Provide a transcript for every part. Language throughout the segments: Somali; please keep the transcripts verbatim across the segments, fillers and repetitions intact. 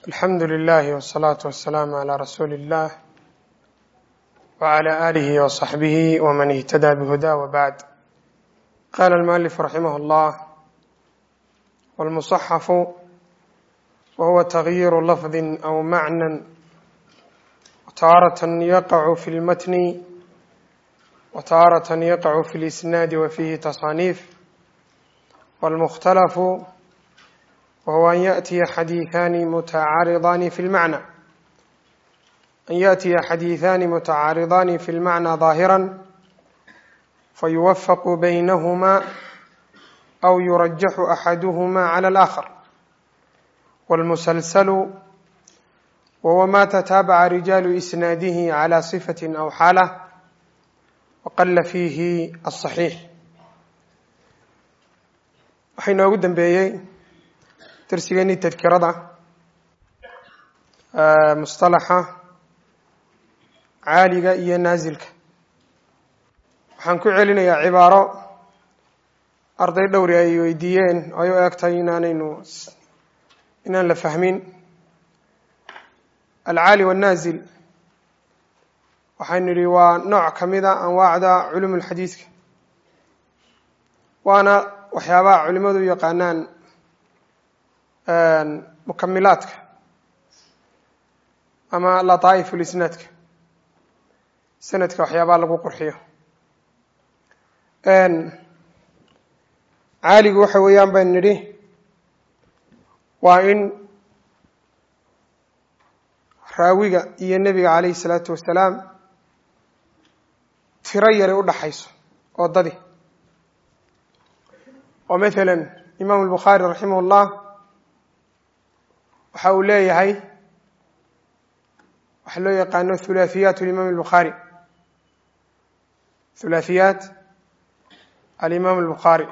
الحمد لله والصلاة والسلام على رسول الله وعلى آله وصحبه ومن اهتدى بهداه وبعد. قال المؤلف رحمه الله: والمصحف وهو تغيير لفظ أو معنى وتارة يقع في المتن وتارة يقع في الإسناد وفيه تصانيف. والمختلف وهو أن يأتي حديثان متعارضان في المعنى أن يأتي حديثان متعارضان في المعنى ظاهرا فيوفق بينهما أو يرجح أحدهما على الآخر. والمسلسل وهو ما تتابع رجال إسناده على صفة أو حالة وقل فيه الصحيح. waxay noogu dambeeyey darsigeenii tadkirada mustalaxa caaliga iyo naasilka. waxaan ku celinayaa cibaaro arday dhowri ay weydiiyeen oo ay u egtahay inaanaynu inaan la fahmin. alcaali wannaasil waxaynu nidhi waa nooc ka mid a anwaacda culum ulxadiidka, waana waxyaabaha culimadu u yaqaanaan mukamilaadka ama lataa'if ulisnaadka, sanadka waxyaabaha lagu qurxiyo. caaligu waxa weeyaan baynu nidhi waa in raawiga iyo nebiga calayhi salaatu wasalaam tiro yare u dhaxayso oo dadi oo maalan imaamu albukhaari raximah ullah waxa uu leeyahay waxa loo yaqaano hulaahiyaat alimaam albukhaari hulaahiyaat alimaam albukhaari.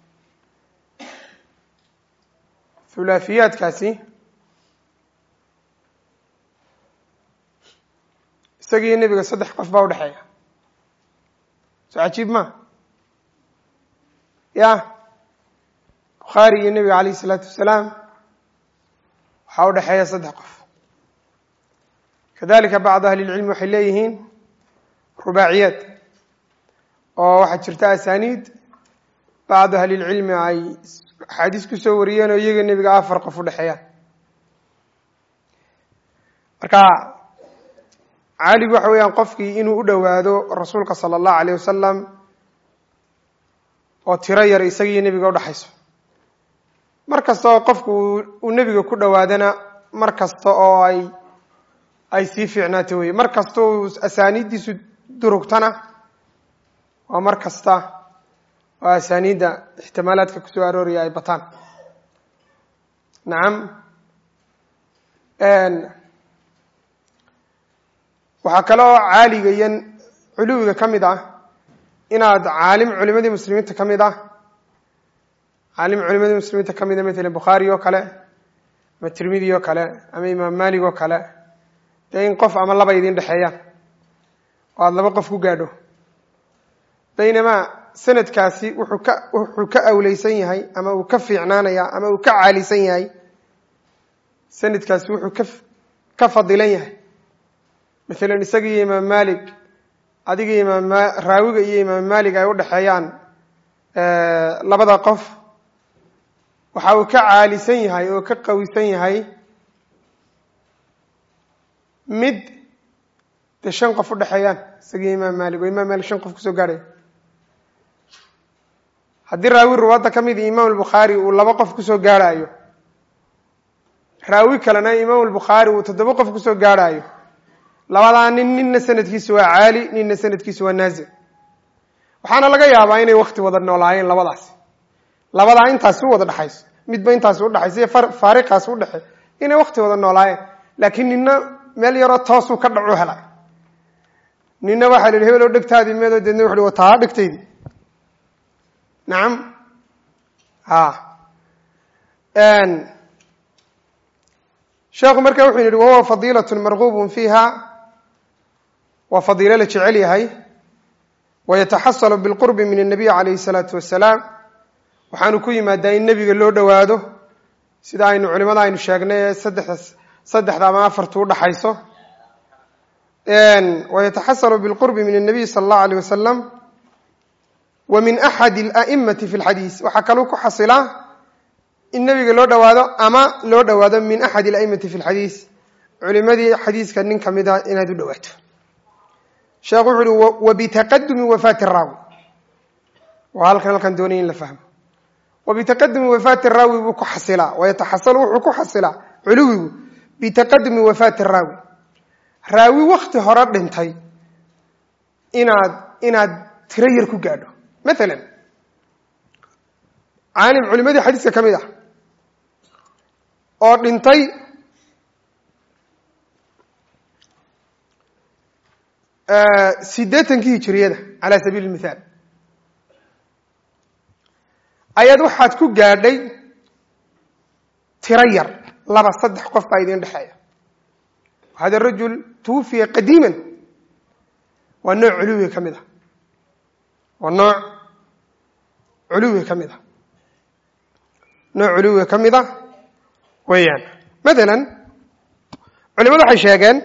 hulaahiyaadkaasi isagiiyo nebiga saddex qof baa udhexeeya. soo cajiib ma ya bukhaari iyo nebiga calayhi isalaatu wasalaam waxaa udhexeeya saddex qof. kadalika bacdu ahli lcilmi waxay leeyihiin rubaaciyaad oo waxaa jirta asaaniid bacdu ahli lcilmi ay axaadiis ku soo wariyeen oo iyaga nebiga afar qof udhexeeyaan. marka caaligu waxa weeyaan qofkii inuu u dhowaado rasuulka sala allahu alayh wasalam oo tiro yar isagiiyo nebiga udhexayso. mar kasta oo qofku uu nebiga ku dhowaadana mar kasta oo ay ay sii fiicnaato weye. mar kasta uu asaaniiddiisu durugtana waa mar kasta oo asaaniidda ixtimaalaadka kusoo arooraya ay bataan. nacam waxaa kaloo caaliga iyo culuwiga ka mid ah inaad caalim culimadii muslimiinta ka mid ah caalim culimadii muslimiinta ka mid a maalan bukhaari oo kale ama tirmidi oo kale ama imaam malig oo kale dee in qof ama laba idin dhexeeyaan oo aada laba qof ku gaadho. baynamaa sanadkaasi wuxuu ka wuxuu ka awleysan yahay ama uu ka fiicnaanaya ama uu ka caalisan yahay sanadkaasi wuxuu ka ka fadilan yahay. maalan isaga iyo imaam malik adiga imaam raawiga iyo imaam malik ay udhexeeyaan labada qof waxa uu ka caalisan yahay oo ka qawisan yahay mid dee shan qof udhexeeyaan isagiyo imaam malik oo imaam malik shan qof kusoo gaadhaya. haddii raawi ruwaadda ka mid imaam albukhaari uu laba qof kusoo gaadhaayo, raawi kalena imaam albukhaari uu toddoba qof kusoo gaadhaayo, labadaa nin ninna sanadkiisu waa caali ninna sanadkiisu waa naazil. waxaana laga yaabaa inay wakti wada noolaayeen labadaasi labadaa intaasi u wada dhexayso midba intaasi udhexayso iyo faariqaasi udhexey inay wakti wada noolaayeen, laakiin ninna meel yaroo toosuu ka dhacu helay, ninna waxaa la yihi hebel oo dhegtaadii meedoo deedna wuxu uhi wataa dhegtaydii. nacam ha sheekhu marka wuxuu yidhi wahuwa fadiilatun marguubun fiiha, waa fadiilo la jecel yahay. wayataxasalu bilqurbi min annabiy calayhi salaatu wasalaam, waxaanu ku yimaadaa in nebiga loo dhowaado sida aynu culimada aynu sheegnay ee saddex saddexda ama afartu u dhaxayso wayataxasalu bilqurbi min الnabiy sala allahu alayh wasalam wa min axadi اla'imati fi lxadiis waxaa kaluu ku xasilaa in nebiga loo dhowaado ama loo dhowaado min axadi ala'imati fi lxadiis culimadii xadiiska nin ka mid a inaad u dhowaato sheekhu wuxu uhi wabitaqadumi wafaati raawi waa halkan halkan doonaya in la fahmo wabitaqadumi wafaati raawi buu ku xasilaa wayataxasalu wuxuu ku xasilaa culuwigu bitaqadumi wafaati raawi raawi wakti hore dhintay inaad inaad tiro yar ku gaadho maalan caalim culimadii xadiiska ka mid ah oo dhintay siddeetankii hijiriyada calaa sabiili lmithaal ayaad waxaad ku gaadhay tiro yar laba saddex qof baa idin dhexeeya hada rajul tuwufiya qadiiman waa nooc culuwiga ka mid ah waa nooc culuwiga ka mid ah nooc culuwiga ka mid ah weeyaan maalan culimadu waxay sheegeen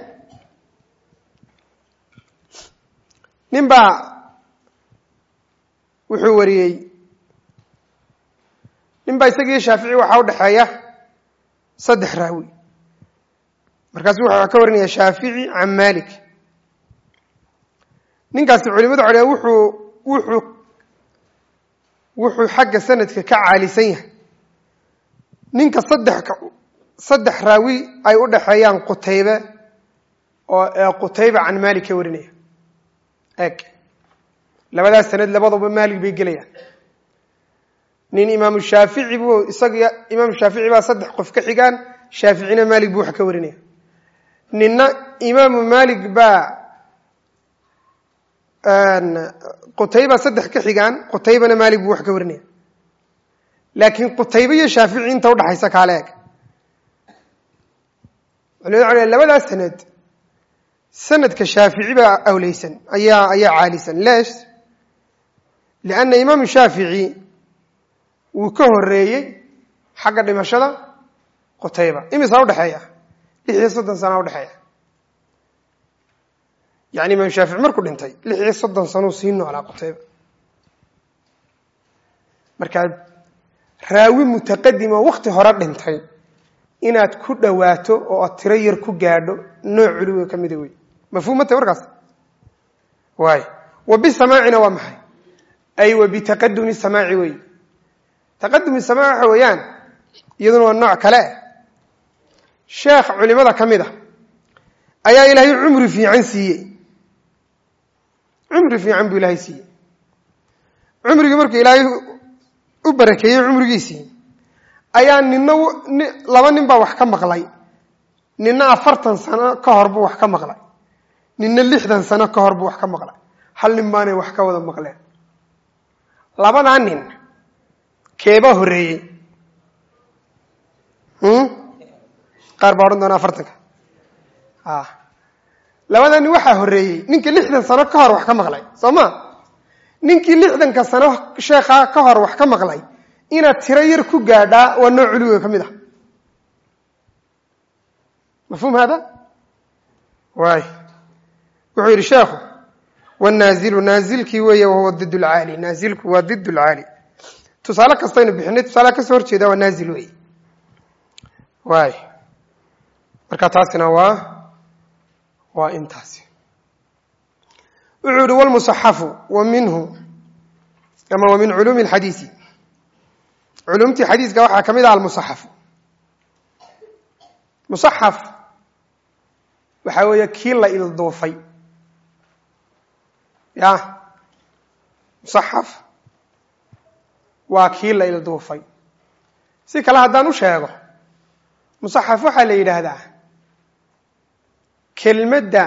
nin baa wuxuu wariyey nin baa isagii shaafici waxaa u dhexeeya saddex raawi markaasu wuxuu ka warinaya shaafici can malik ninkaasi culimadu codheen wuxuu wuxuu wuxuu xagga sanadka ka caalisan yahay ninka saddex saddex raawi ay u dhexeeyaan qutaybe oo qutaybe can malik ka warinaya eg labadaas sanad labaduba maalik bay gelayaan nin imaamu shaafici bu isaga imaamu shaafici baa saddex qof ka xigaan shaaficina maalik buu wax ka warinaya ninna imaamu maalik baa qutayba saddex ka xigaan qutaybana maalik buu wax ka warinaya laakiin qutaybe iyo shaafici inta udhaxaysa kaale eg culimadu labadaas sanad sanadka shaafici baa awleysan ayaa ayaa caalisan lesh lianna imaamu shaafici wuu ka horeeyey xagga dhimashada qutayba imisaa udhexeeya lix iyo soddon sana udhexeeya yani imaamu shaafici markuu dhintay lix iyo soddon sanuu sii noolaa qutayba markaa raawi mutaqadim oo wakti hore dhintay inaad ku dhowaato oo ad tiro yar ku gaadho nooc culuwiga ka mida wey mafhuumata warkaas waay wa bisamaacina waa maxay ay wa bitaqadumi samaaci wey taqadumi samaaci waxa weeyaan iyaduna waa nooc kale sheekh culimada ka mid a ayaa ilaahay cumri fiican siiyey cumri fiican buu ilaahay siiyey cumrigii markuu ilaahay u barakeeyey cumrigiisii ayaa nina laba nin baa wax ka maqlay nina afartan sano ka hor buu wax ka maqlay nina lixdan sano ka hor buu wax ka maqlay hal nin baanay wax ka wada maqleen labadaa nin keebaa horreeyey qaar baa odhan doona afartanka labadaa nin waxaa horreeyey ninka lixdan sano ka hor wax ka maqlay soo ma ninkii lixdanka sano sheekhaa ka hor wax ka maqlay inaad tiro yar ku gaadhaa waa nooc culuwiga ka mid ah mafhuum hada waay wuxuu yidhi sheekhu wanaazilu naazilkii weeye wahuwa did lcaali naazilku waa did lcaali tusaale kastaynu bixinay tusaale kasoo horjeeda waa naazil wey waay marka taasina waa waa intaasi wuxuu yihi wlmusaxafu wa minhu ama wa min culuumi alxadiisi culumtii xadiiska waxaa ka mid ah almusaxaf musaxaf waxaa weeye kii la ilduufay ya musaxaf waa kii la ilduufay si kale haddaan u sheego musaxaf waxaa la yidhaahdaa kelmadda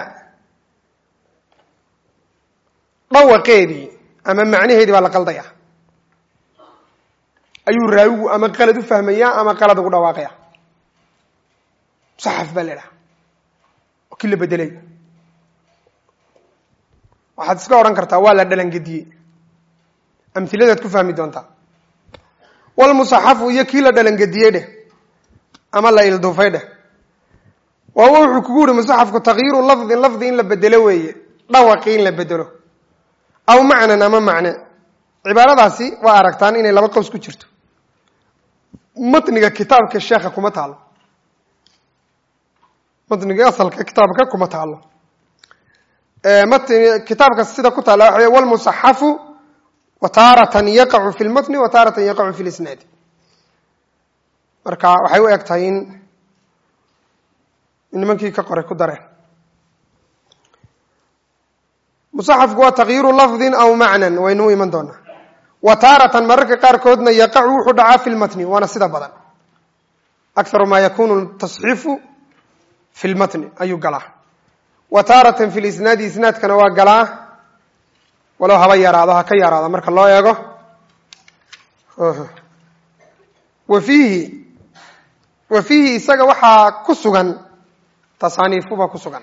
dhawaqeedii ama macnaheedii baa la qaldaya ayuu raawigu ama qalad u fahmayaa ama qalad ugu dhawaaqaya musaxaf baa la idhaha oo kii la bedelay waxaad iska odhan kartaa waa la dhalangediyey amhiladaad ku fahmi doontaa walmusaxafu iyo kii la dhalangediyey dheh ama la ilduufay dheh وهو كقول مصحف تغيير لفظ لفظ إن لبدله ويه ضوقين لبدله أو معنى ما معنى عبارة داسي وأركتان إن لما قوس كشرته متن كتاب كالشيخ كم تعالى متن أصل كتاب كم تعالى متن كتاب كالسيدة كتالة والمصحف وتارة يقع في المتن وتارة يقع في الإسناد مركا وحيو يكتاين إن منكي كقرأ كدره مصحف هو تغيير لفظ أو معنى وينوي من دونه وتارة مرك قاركودنا يقع وحدعا في المتن وانا سيدا بدن أكثر ما يكون التصحيف في المتن أي قلاه وتارة في الإسناد إسناد كان قلاه ولو هبا يراضها كي يراضها مرك الله يقو وفيه وفيه إساق وحا كسوغا تصانيفوبا كسوغا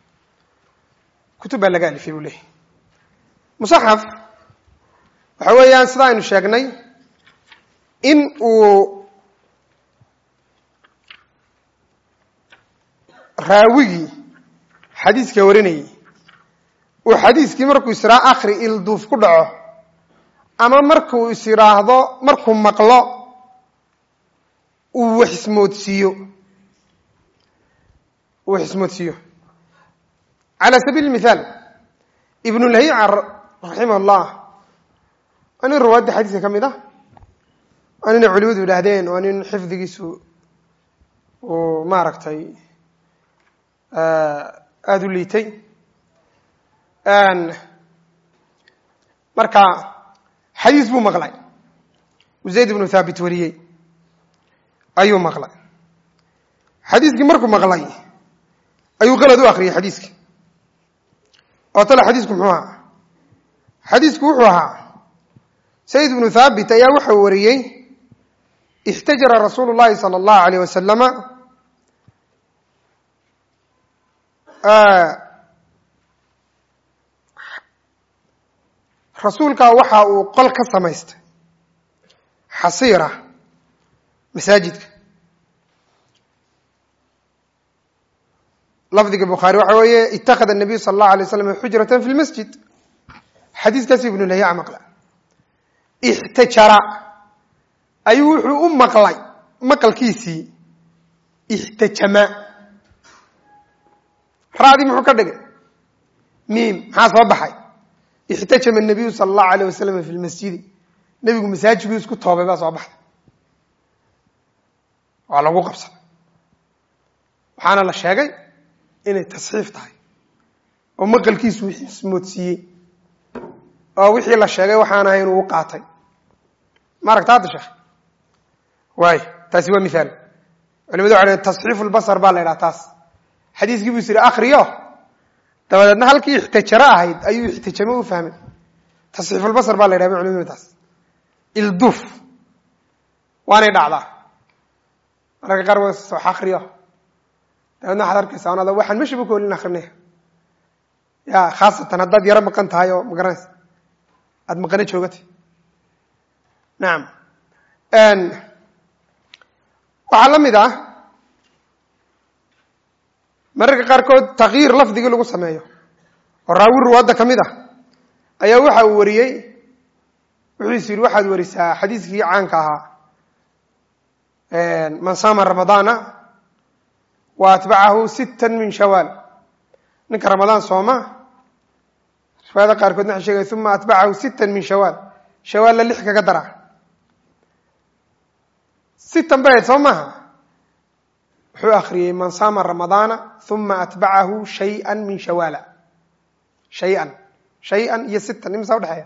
كتب اللقاء في بوليه مصحف وحويان سداين شاقني إن و راوي حديث كوريني وحديث كي مركو يسرا آخر إلدوف كدعو أما مركو يسرا هذا مركو مقلا وحسموت سيو وحسموت سيو على سبيل المثال ابن الهيع رحمه الله أنا الرواد حديثة كم ده أنا علود ولهدين وأنا حفظ جسو وما ركتي أدليتي أن مركا حديث بو مغلى وزيد بن ثابت وريي أيوه مغلى حديث مركو مغلى أيوه غلطوا آخر حديثك أطلع حديثكم هو حديثكم هو سيد بن ثابت يا وحوريي احتجر رسول الله صلى الله عليه وسلم آه رسولك وحا وقل كسميست حصيرة مساجدك لفظك البخاري وحوية اتخذ النبي صلى الله عليه وسلم حجرة في المسجد حديث كسي بن لهيع مقلع احتجر أيوح أم مقلع مقل كيسي احتجما رادي محكدك ميم حاس وبحي احتجم النبي صلى الله عليه وسلم في المسجد نبي مساجد يسكت توبه بس وبحي وعلى ابو قبصه waxaana la sheegay inay tasxiif tahay oo maqalkiisu wixii ismoodsiiyay oo wixii la sheegay waxaana ahayn uu qaatay maragtaad sheekh way taasi waa misaal culimadu waxay tasxiif albasar baa la yiraahdaa taas xadiiskii buu sii akhriyo dabadeedna halkii ixtijara ahayd ayuu ixtijamo u fahmay tasxiif albasar baa la yiraahdaa culimadu taas ilduf waanay dhacdaa marka qaar waa soo akhriyo daadna xadarka saanada waxaan meesha ku koolin akhrinayo ya khaasatan hadad yara maqan tahay oo magaranaysa ad maqana joogtay naam an waxa lamid ah marka qaar kood tagyiir lafdiga lagu sameeyo oo raawi ruwaada kamid ah ayaa waxa uu wariyay wuxuu sii waxaad warisaa xadiiskii caanka ahaa een man saama ramadaana واتبعه ستا من شوال نك رمضان صومه فهذا قال كنا نحشي ثم اتبعه ستا من شوال شوال للحق قدره ستا بعد صومها حو اخري من صام رمضان ثم اتبعه شيئا من شوال شيئا شيئا يا ستا نمسا ودحيا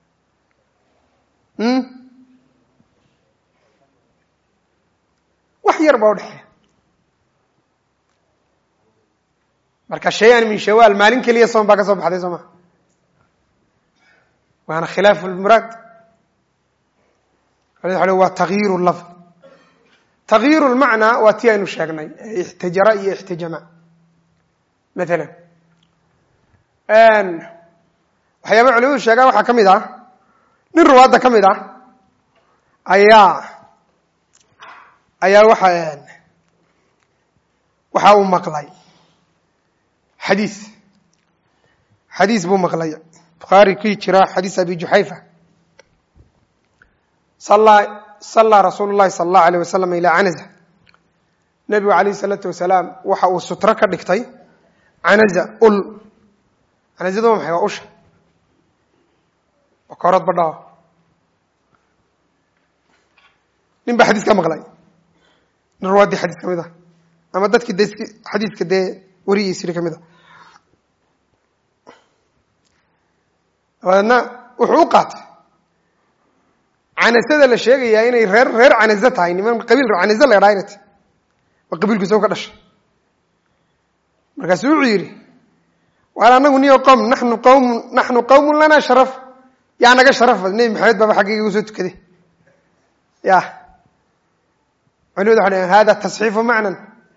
هم وحير بودحيا marka shay'an min shawal maalin kaliya soon baa ka soo baxday Soomaa waana khilaaf al-murad wala waa tagyiir al-lafz tagyiir al-ma'na wa tiyanu sheegnay ihtijara iyo ihtijama mesela aan waxyaabo culimadu sheegaan waxa kamid ah nin ruwaada kamid ah ayaa ayaa waxa waxa uu maqlay xadiis xadiis buu maqlay Bukhari kii jira xadiis Abi Juhayfa salla salla Rasuulullaahi sallallahu alayhi wasallam ila Anaza Nabiga alayhi salatu wasalaam waxa uu sutra ka dhigtay Anaza ul Anazadu maxay waa usha وكرت بدها nin ba xadiis ka maqlay narwaadi xadiis kamida ama dadkii deeski xadiiska de wariyay kamida wana wuxuu qaatay anasada la sheegaya inay reer reer anasa tahay niman qabiil anasa la yiraahdo wa qabiilku soo ka dhashay markaas uu yiri wala anagu niyo qom nahnu qawm nahnu qawm lana sharaf yaa naga sharaf nabi maxamed baba xaqiiqo soo tukaday ya علود هذا تصحيف معنى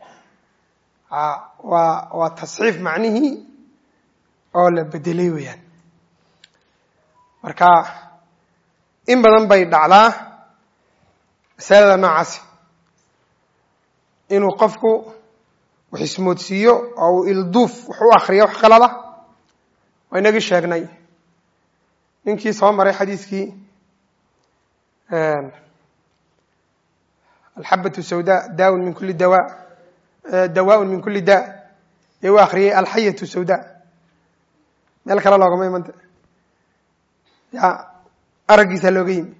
وتصحيف معنيه أو بدلي ويان مركا إن بدن بيد على سادة نعاسي إنه قفكو وحسمود سيو أو الضوف وحو آخرية وحقلالة وإنك الشاقناي إنكي صوام مري حديثكي الحبة السوداء داء من كل دواء دواء من كل داء يو آخرية الحية السوداء مالك الله لغم يمنت يا أرقي سلوغين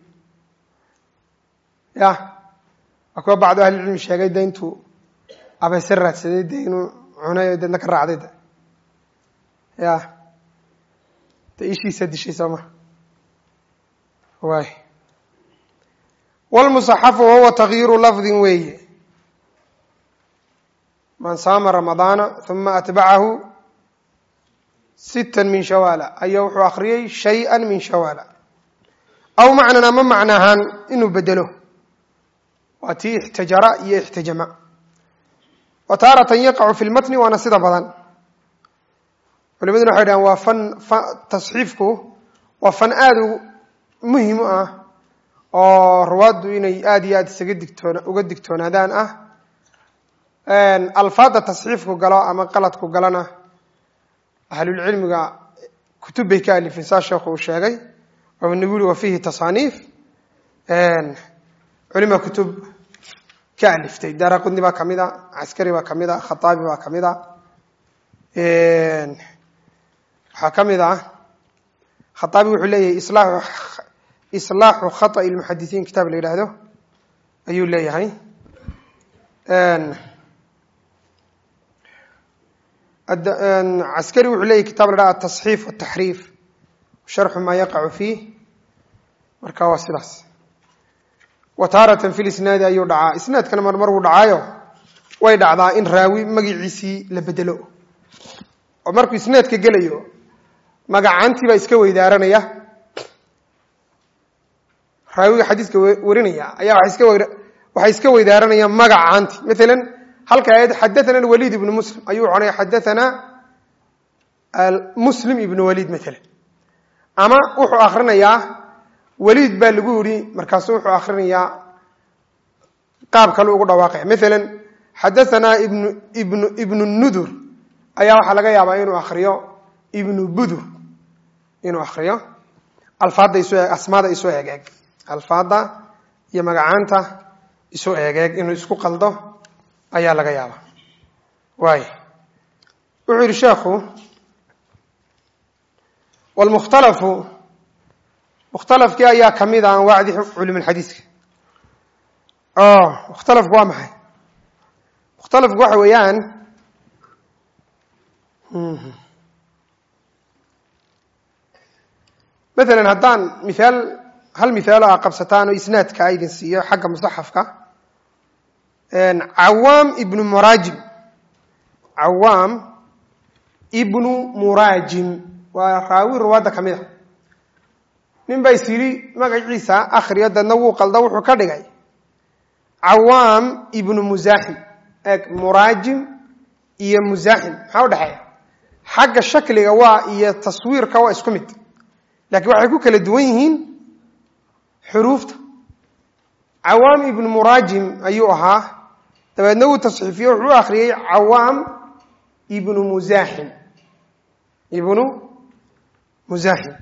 يا أكو بعض أهل العلم الشيء دينتو أبا سرات سيدي دينو عناية دينك الرعديد يا تأيشي سد الشيء سوما واي والمصحف هو تغيير لفظ وي من صام رمضان ثم أتبعه ستا من شوال أي يوحو أخري شيئا من شوال أو معنى ما معناها إنه بدله واتي احتجر يحتجم وتارة يقع في المتن ونصيد بضان ولماذا نحن وفن تصحيفك وفن آدو مهم oo ruwaadu inay aad iyo aad isaga digtoona uga digtoonaadaan ah een alfaada tasxiifku galo ama qaladku galana ahlul cilmiga kutubay ka alifisa sheekhu uu sheegay oo nabulu wa fihi tasanif een culima kutub ka aliftay daraqudni ba kamida askari ba kamida khatabi ba kamida een waxa kamida khatabi wuxuu leeyahay islaax إصلاح خطأ المحدثين كتاب اللي يراهده أيو اللي هاي أن أن عسكري وعليه كتاب اللي التصحيف والتحريف وشرح ما يقع فيه مركاوى السلاس وتارة في الإسناد أيو دعاء إسناد كان مرمره دعايو ويدع ذا إن راوي مقعيسي لبدلو ومركو إسناد كقليو مقعانتي بإسكوي دارنا يا راوي حديث ورينيا أيها وحيس كوي دارنا مجا عنتي مثلا هل كايد حدثنا الوليد بن مسلم أيوه عنا حدثنا المسلم ابن وليد مثلا أما وحو آخرنا يا وليد بالجوري مركز وحو آخرنا يا قاب كلو قد واقع مثلا حدثنا ابن ابن ابن النذر أيها حلقة يا باينو آخريا ابن بدر إنه آخريا الفاضي يسوي أسماء يسوي هيك alfaada iyo magacaanta isoo eegeeg inuu isku qaldo ayaa laga yaabaa waay wuxuu yiri sheekhu wal mukhtalafu mukhtalafki ayaa kamid ah wacdi culum alhadiiska ah mukhtalaf waa maxay mukhtalaf waxa weeyaan مثلا هدان مثال هل مثال قبستان وإسناد كايدن سيو حق مصحفك ان عوام ابن مراجم عوام ابن مراجم وراوي رواد كميده نين باي سيري مغعيسا اخر يدنا و قلدا وحو كدغاي عوام ابن مزاحم اك مراجم iyo مزاحم maxaa u dhaxay xagga shakliga waa iyo taswiirka waa isku mid laakiin waxay ku kala duwan yihiin حروفته عوام ابن مراجم أيها dabeedna uu tasxiifiye wuxuu akhriyay Cawaam ibn Muzahim ibn Muzahim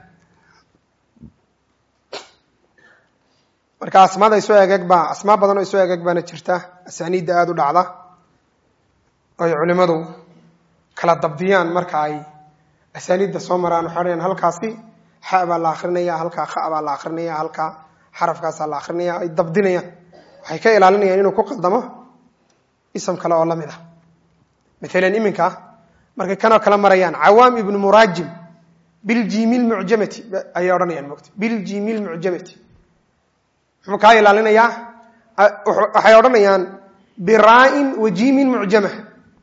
marka asmaada ay soo eegag ba asmaa badan oo soo eegag baana jirta asaaniida aad u dhacda ay culimadu kala dabdiyaan marka ay asaaniida soo maraan xoreen halkaasi ha ba la akhrinaya halka kha ba la akhrinaya halka xarafkaas la akhrinaya ay dabdinayaan waxay ka ilaalinayaan inuu ku qaldamo ism kale oo lamid ah midalan iminka markay kana kala marayaan Cawaam ibn Murajim bil jim al mu'jamati ay oranayaan moogta bil jim al mu'jamati muxuu ka ilaalinaya waxay oranayaan bira'in wa jim mu'jamah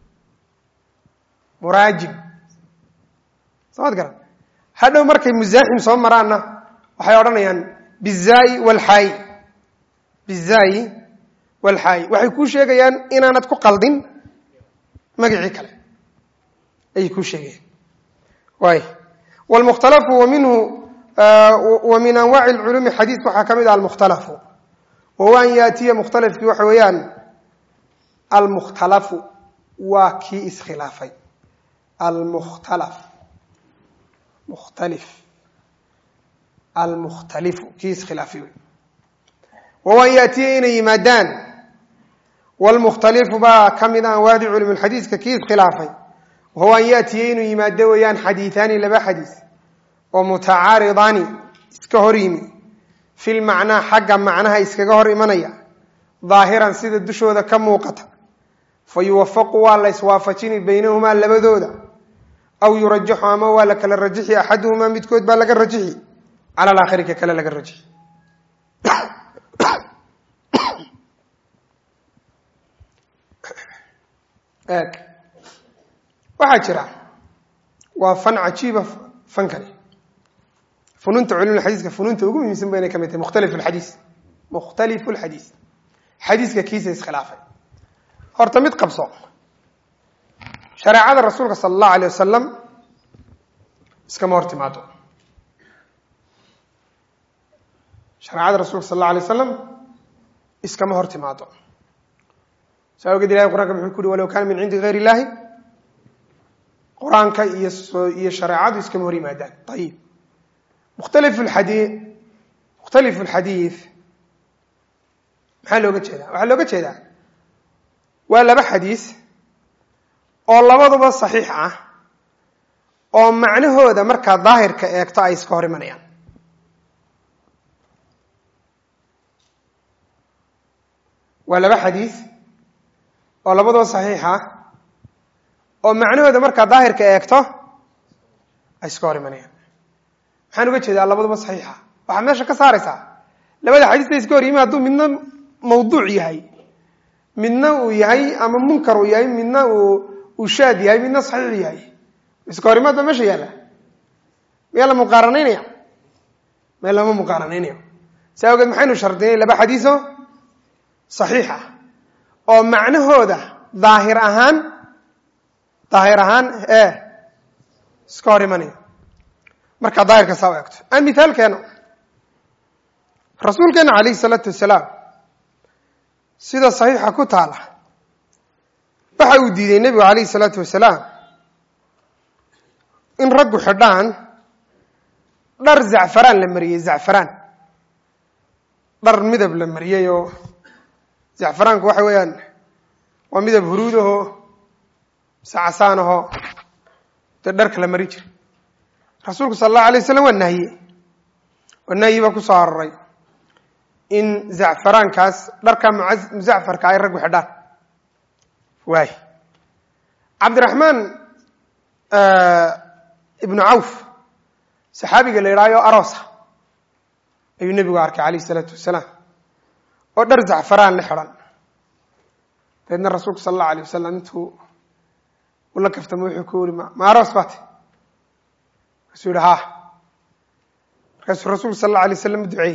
Murajim sabad garan hadhow markay Muzahim soo maraana waxay oranayaan bizai wal hay bizai wal hay waxay ku sheegayaan inaanad ku qaldin magaci kale ay ku sheegayaan way wal mukhtalaf wa minhu wa min anwa' al ulum hadith waxa kamid al mukhtalaf wa wa yati mukhtalaf waxa weeyaan al mukhtalaf wa ki iskhilaafay al mukhtalaf mukhtalif al mukhtalif ki iskhilaafay wa wa yati ina yimadan wal mukhtalif ba kamid anwa' al ulum al hadith ki iskhilaafay وهو أن يأتي إنه يمادة ويان حديثان لبا حديث ومتعارضان إسكهريمي في المعنى حقا معناها إسكهر إيمانيا ظاهرا سيد الدشو ذا كموقتا فيوفق والله إسوافتين بينهما لبدودا أو يرجح أما ولك للرجح أحدهما متكود بالك الرجح على الآخر كلا لك الرجح آك waxaa jira waa fan cajiib fankani fununta culumul hadiiska fununta ugu muhiimsan bay kamid tahay mukhtaliful hadiis mukhtaliful hadiis hadiiska kiisa iskhilaafay horta mid qabso shariicada rasuulka sallallahu alayhi wasallam iska hortimaado shariicada rasuulka sallallahu alayhi wasallam iska hortimaado sababta ilaahay quraanka wuxuu ku yiri walaw kana min indi ghayri illaahi قرآنك iyo shariicadu iska hor yimaadaan طيب مختلف الحديث مختلف الحديث maxaa looga jeedaa waxa looga jeedaa waa laba xadiis oo labaduba saxiix ah oo macnahooda marka daahirka eegto ay iska hor imanayaan waa laba xadiis oo labaduba saxiix ah oo macnahooda marka daahirka eegto ay iska hor imanayaan waxaan uga jeedaa labaduba saxiixa waxa meesha ka saaraysa labada xadiis iska hor yimaado midna mawduuc yahay midna uu yahay ama munkar uu yahay midna uu uu shaad yahay midna saxiix yahay iska hor yimaado meesha yaala meel ma muqaaranaynaya meel ma muqaaranaynaya sababta maxaynu shardinay laba xadiiso saxiixa oo macnahooda daahir ahaan daahir ahaan ee iska hor imanaya marka daahirka soo eegto aan mithaalkeena rasuulkeena kaleey salaatu wasalaam sida saxiixa ku taala waxa uu diiday nabiga kaleey salaatu wasalaam in raggu xidhaan dhar zacfaraan la mariyay zacfaraan dhar midab la mariyay oo zacfaraanku waxa weeyaan waa midab huruudaho sacasaanaho dharka la mari jiray rasuulku sallallahu alayhi wasallam waa nahyi waa nahyi ba ku soo aroray in zacfaraankaas dharka muzacfarka ay rag xidhaan waay Abdurrahman ibn Auf saxaabiga la yiraahdo aroosa ayuu nabigu arkay kaleey salaatu wasalaam oo dhar zacfaraan la xiran dadna rasuulku sallallahu alayhi wasallam intuu wala kaftamo wuxuu ku yiri ma aroos baat rasuul ha rasuul sallallahu alayhi wasallam duceey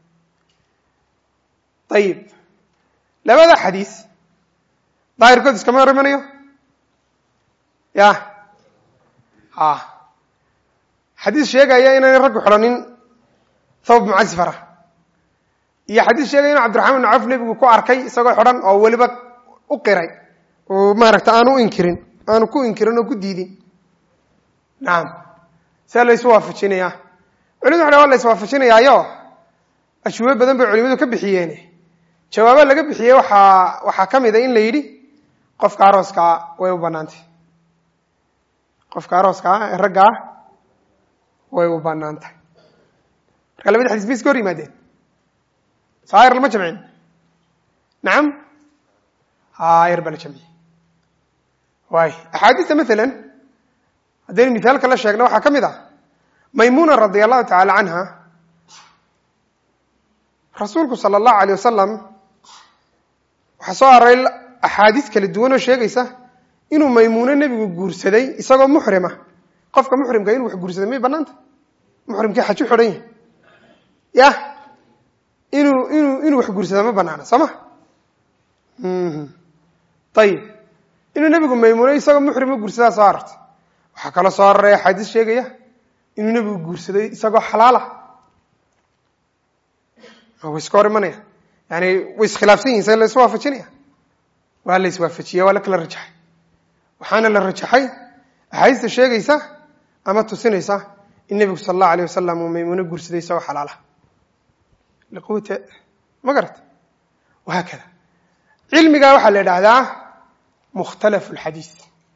طيب labada xadiis daahirkood iska ma ramanayo ya ha xadiis sheegaya inay rag xulanin thawb mu'asfara iyo xadiis sheegaya in Abdurrahman ibn Auf nabigu ku arkay isagoo xiran oo waliba u qiray oo maaragta aanu inkirin aanu ku inkirin oo ku diidin naam saa la isu waafajinayaa culimadu waxa la isu waafajinayaayo ashwaab badan bay culimadu ka bixiyeen jawaabo laga bixiyay waxa waxa kamid ah in la yiri qofka arooska way u banaantay qofka arooska ragga way u banaantay marka labada xadiis bis goor yimaadeen saayir lama jamcin naam haayir bal jamci way ahadith مثلا hadeen misaal kala sheegna waxa kamid ah maymuna radiyallahu ta'ala anha rasuulku sallallahu alayhi wasallam waxa soo aray ahadith kala duwan oo sheegaysa inuu maymuna nabigu guursaday isagoo muhrima qofka muhrimka inuu wax guursaday ma banaanta muhrimka xaj u xiran ya inuu inuu inuu wax guursaday ma banaana sama mhm tayib inuu nabigu maymuna isagoo muhrima guursaday soo aragtay waxa kala soo aray ahadith sheegaya inuu nabigu guursaday isagoo xalaal ah oo iska hormanaya yani way iskhilaafsan yihiin la isku waafajinaya waa la isku waafajiyaa wala kala rajaxay waxaana la rajaxay ahaysta sheegaysa ama tusinaysa in nabigu sallallahu alayhi wasallam uu maymuna guursaday isagoo xalaal ah liqoota magarat waxa kale cilmiga waxa la yiraahdaa mukhtalaf alhadith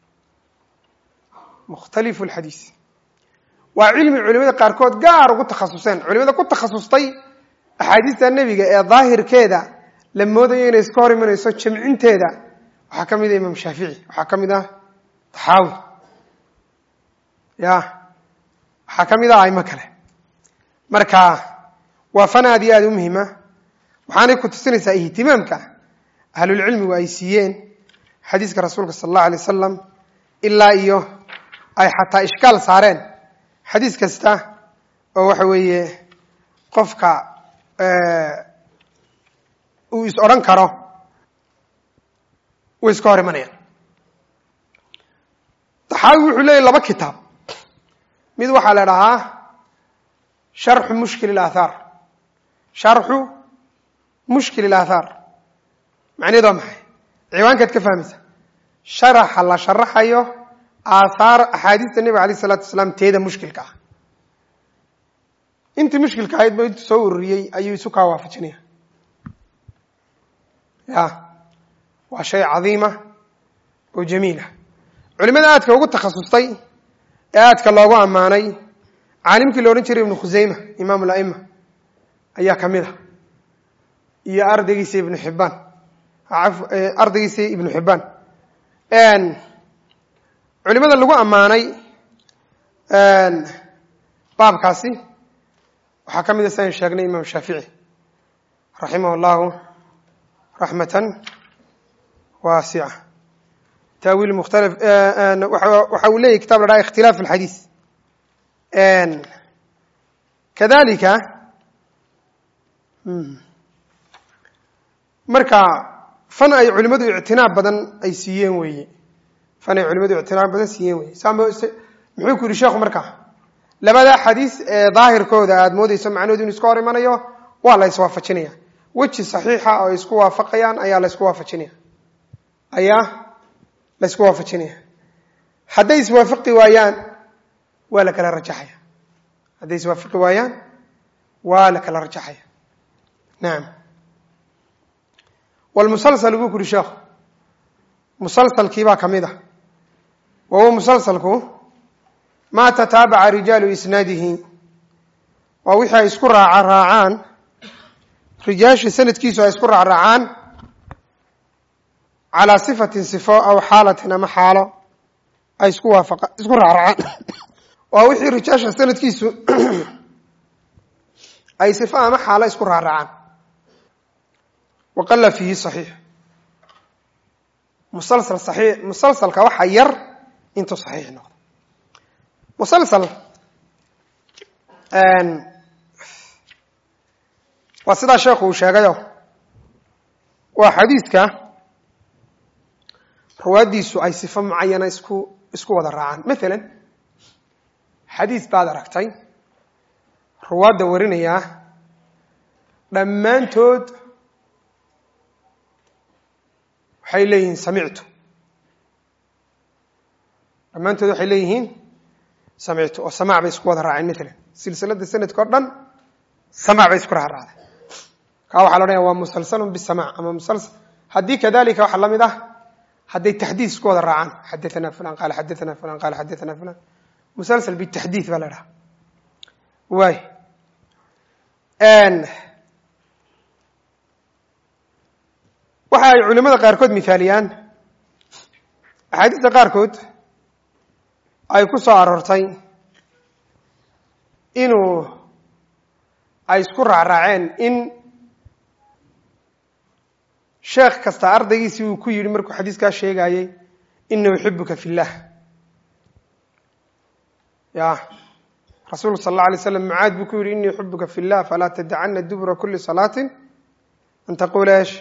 mukhtalif alhadith waa cilmi culimada qaar kood gaar ugu takhasuseen culimada ku takhasustay ahadiista nabiga ee daahirkeeda la moodayo inay iska hor imanayso jamcinteeda waxa kamid ah Imam Shafi'i waxa kamid ah Tahawi ya waxa kamid ah ayma kale marka waa fanaadi aad u muhiima waxaanay ku tusinaysaa ihtimaamka ahlul cilmi waa ay siiyeen xadiiska rasuulka sallallahu alayhi wasallam illa iyo ay xataa ishkaal saareen xadiis kasta oo waxa weeye qofka ee uu is oran karo way iska hor imanayaan taxaawi wuxuu leeyahay laba kitaab mid waxa la dhahaa sharh mushkil al-athar sharh mushkil al-athar macnaheedu maxay ciwaankaad ka fahmaysa sharax la sharaxayo aathar ahadiista nabi kaleey salaatu wasalaam teeda mushkilka ah inta mushkilka ahayd baa inta soo ururiyay ayuu isu ka waafajinaya ya waa shay cadiima oo jamiila culimada aadka ugu takhasustay ee aadka loogu amaanay caalimkii loo oran jiray ibn Khuzayma imaam al-a'imma ayaa kamid ah iyo ardaygiisa ibn Hibban ardaygiisa ibn Hibban een culimada lagu amaanay een baabkaasi waxa kamid ah saan sheegnay Imam Shafi'i rahimahullahu rahmatan wasi'a تأويل مختلف وحوليه كتاب لرأي اختلاف الحديث كذلك مركا فن أي علماء اعتناء بدن أي سيين وي فن أي علماء اعتناء بدن سيين وي سامو محيكو رشاق مركا لبدا حديث ظاهر كودا أدمود يسمع عنه دون اسكوري مانيو والله يسوا فتشنيا وجه صحيحة أو يسكوا فقيان أيا لا يسكوا فتشنيا أيا لا يسكوا فتشنيا حدا يسوا فقي ويان ولا كلا رجحيا حدا يسوا فقي ويان ولا كلا رجحيا نعم والمسلسل يقول كل شيخ مسلسل كيبا كميدا وهو مسلسلكو ما تتابع رجال إسناده ووحي يسكر عراعان رجاش سنة كيسو يسكر عراعان على صفة صفاء أو حالة ما حالة يسكر عراعان ووحي رجاش سنة كيسو أي صفاء ما حالة يسكر عراعان وقل فيه صحيح مسلسل صحيح مسلسل كوحير انتو صحيح نقطة مسلسل ان وسيدا شيخ وشاغيو وحديثك رواديسو اي صفه معينه اسكو اسكو ودا راعان مثلا حديث بعد ركتي رواد ورينيا dhamaantood waxay leeyihiin samictu dhammaantood waxay leeyihiin samictu oo samaac bay isku wada raaceen maalan silsilada sanadka oo dhan samaac bay isku raacraacday kaa waxaa la odhanaya waa musalsalun bisamaac ama musalsal haddii kadalika waxaa lamid ah hadday taxdiid isku wada raacaan xadathana fulan qaala xadathana fulan qaala xadathana fulan musalsal bitaxdiid baa la dhaha waay waxa ay culimada qaarkood mithaaliyaan axaadiista qaarkood ay ku soo aroortay inuu ay isku raacraaceen in sheekh kasta ardaygiisii uu ku yidhi markuu xadiiskaa sheegayey inii uxibuka fi llah ya rasuulku sal alla alay slam mucaad buu ku yidhi inii uxibuka fi llah falaa tadacana dubura kuli salaatin an taqula esh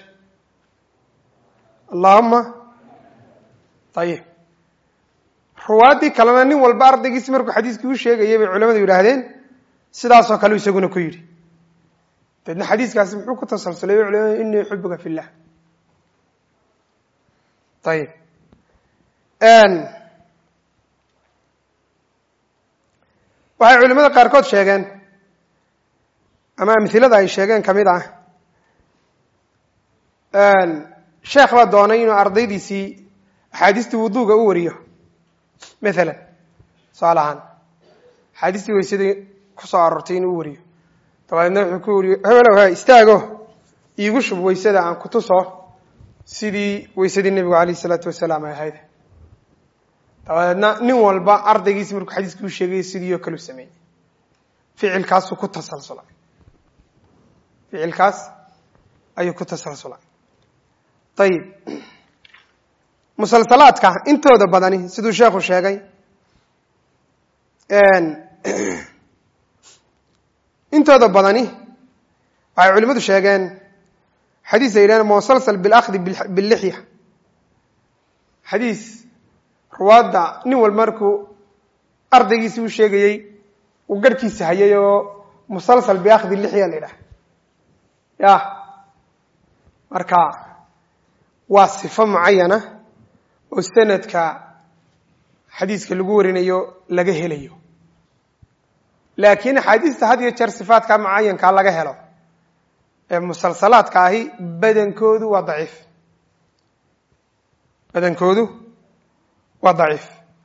allahuma ayib ruwaaddii kalena nin walba ardaygiisi markuu xadiiskii u sheegayay bay culamadu yidhaahdeen sidaasoo kale isaguna ku yidhi deedna xadiiskaasi muxuu ku tasalsulay bay culamadu inii uxibuka fi llah ayib waxay culimada qaarkood sheegeen ama amhilada ay sheegeen ka mid ah sheekh baa doonay inuu ardaydiisii axaadiistii wuduuga u wariyo maalan tusaale ahaan axaadiistii waysadii ku soo aroortay inuu u wariyo dabadeedna wuxuu ku wariyo hebelow he istaago iigu shub waysada aan ku tuso sidii waysadii nebigu alayh isalaatu wasalaam ay ahayd dabadeedna nin walba ardaygiisi markuu xadiiskii u sheegayay sidii oo kale u sameeyey ficilkaasuu ku tasalsulay ficilkaas ayuu ku tasalsulay ayib musalsalaadka intooda badani siduu sheekhu sheegay intooda badani waxay culimadu sheegeen xadiis ay yidhahdeen musalsal bilakdi billixya xadiis ruwaadda nin walba markuu ardaygiisii u sheegayey uu garhkiisa hayay oo musalsal biakdi lixya la yidhaha ya marka waa sifo mucayana oo sanadka xadiiska lagu warinayo laga helayo laakiin axaadiista had iyo jeer sifaadka mucayankaa laga helo ee musalsalaadka ahi badankoodu waa daciif badankoodu waa daciif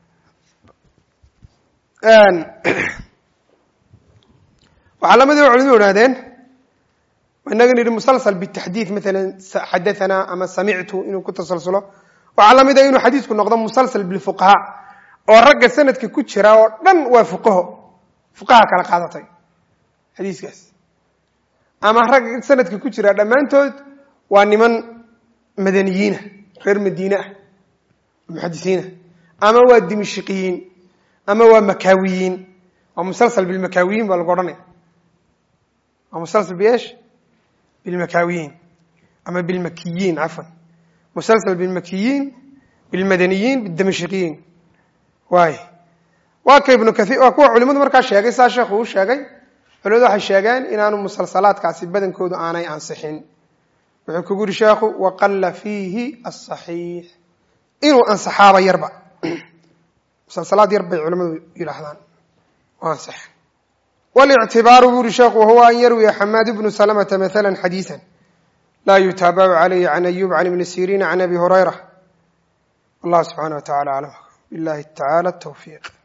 waxaa lamid a culimadu idhahdeen inaga nidhi musalsal bitaxdiid maalan xadathana ama samictu inuu ku tasalsulo waxaa lamid a inuu xadiisku noqdo musalsal bilfuqahaa oo ragga sanadka ku jira oo dhan waa fuqaho fuqaha kala qaadatay xadiiskaas ama ragga sanadka ku jira dhammaantood waa niman madaniyiina reer madiine ah muxadisiina ama waa dimishiqiyiin ama waa makaawiyiin waa musalsal bilmakaawiyiin baa lagu odhanaya waa musalsal biesh bilmakaawiyiin ama bilmakiyiin cafwan musalsal bilmakiyiin bilmadaniyiin bidimishiqiyiin waay waa ka ibnu kahiir waa kuwa culimadu markaa sheegay saa sheekhu uu sheegay culimadu waxay sheegeen inaanu musalsalaadkaasi badankoodu aanay ansixin wuxuu kugu yidhi sheekhu waqalla fiihi asaxiix inuu ansaxaaba yarba musalsalaad yar bay culimadu yidhaahdaan oo ansax walictibaaru buu yihi sheekhu wahuwa an yarwiya xamaad bnu salamata maala xadiiثa laa yutaabacu calayhi can ayub can ibni siriina can abi hurayra wallahu subxaana wa tacala aclam billahi tacala tawfiiq